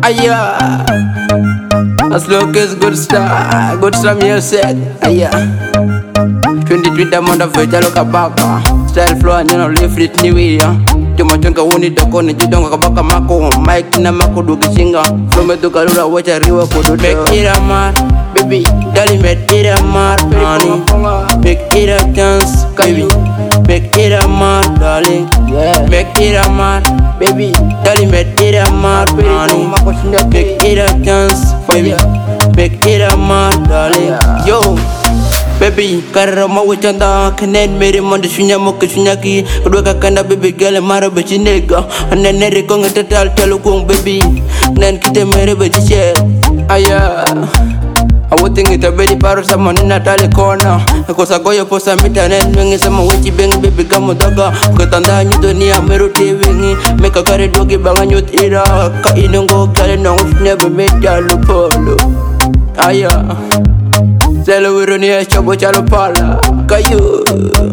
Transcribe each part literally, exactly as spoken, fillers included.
Aya, as long as good star, good star music. Aya, twenty twenty month of it, look back. Style flow and you know lift it new year. Juma chonka wuni doko ni jidonga kabaka mako. Mike na mako dugishinga. From me to kalula wacha riwa kudu. Make it a man, baby. Darling, make it a man, honey. Make it a chance, baby. Make it a man, darling. Make it a man, baby. Darling, make it a man, honey. Make it a chance, baby. Make it a man, darling. Yo. Baby, karara mawuchanda kanen mere monde shunya moke shunyaki kedua kakanda baby girl mara bechi nega nene reko ngetetal telu kung baby nen kite mere bechi share aya awuting ita bedi paro sama nina tali kona kosa goyo posa mita nen wengi sama wechi bengi baby kamu daga ketanda nyuto ni ameru tiwingi meka kare dogi banga nyut ira ka inongo kale nong never made ya lupolo aya Selo wironi ya chobo chalo pala Kayu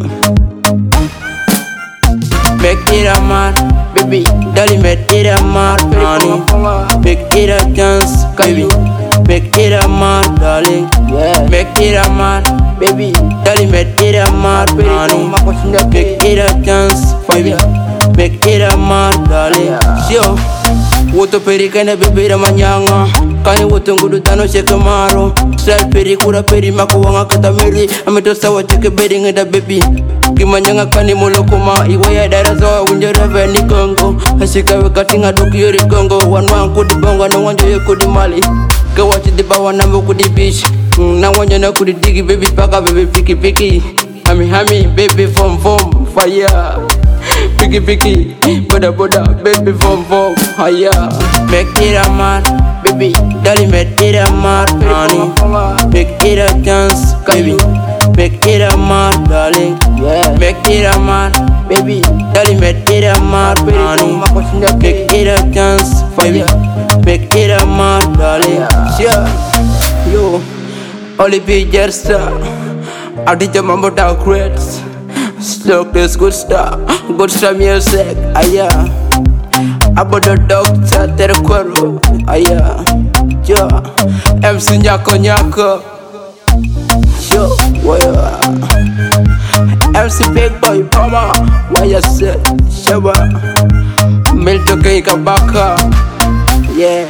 Make it a man, baby. Darling, make it a man, honey. Make it a chance, baby. Make it a man, darling. Make it a man, baby. Darling, make it a man, honey. Make it a chance, baby. Make it a man, darling. Sure. Woto peri kene baby ramanyanga Kani woto ngudu tano sheke maro Style peri kura peri makuwanga kata meri Ameto sawa cheke bedi ngeda baby Kimanyanga kani molokoma Iwaya dara sawa unjera veni kongo Hasika weka tinga doki yori kongo Wanwang kudi bonga na wanjo ye kudi mali Kawachi diba wanambo kudi bish Na wanjo na kudi digi baby paka baby piki piki Hami hami baby fom fom fire Piki piki, boda boda, baby vom vom, haya. Make it a man, baby. Darling, make it a man, honey. Make it a chance, baby. Make it a man, darling. Make it a man, baby. Darling, make it a man, honey. Make it a chance, baby. Make it a man, darling. Sure, yo, only be just I did your mambo down crates. Slow this good stuff, good stuff music, aya. About the doctor, tere kwaro, aya. Yo, M C Nyako Nyako. Yo, waya. M C Big Boy Pama, waya set, shaba. Milto Keika Baka, yeah.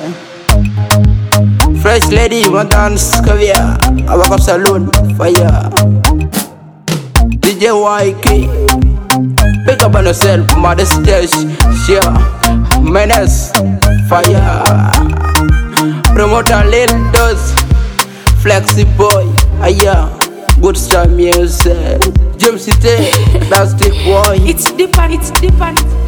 Fresh lady, one dance, kavia. Abakap saloon, fire. D J Y K, pick up on yourself, mother stage, yeah, menace, fire, promoter Lil Dose, Flexi Boy, aya, good star music, Jim City, Plastic Boy. It's different, it's different.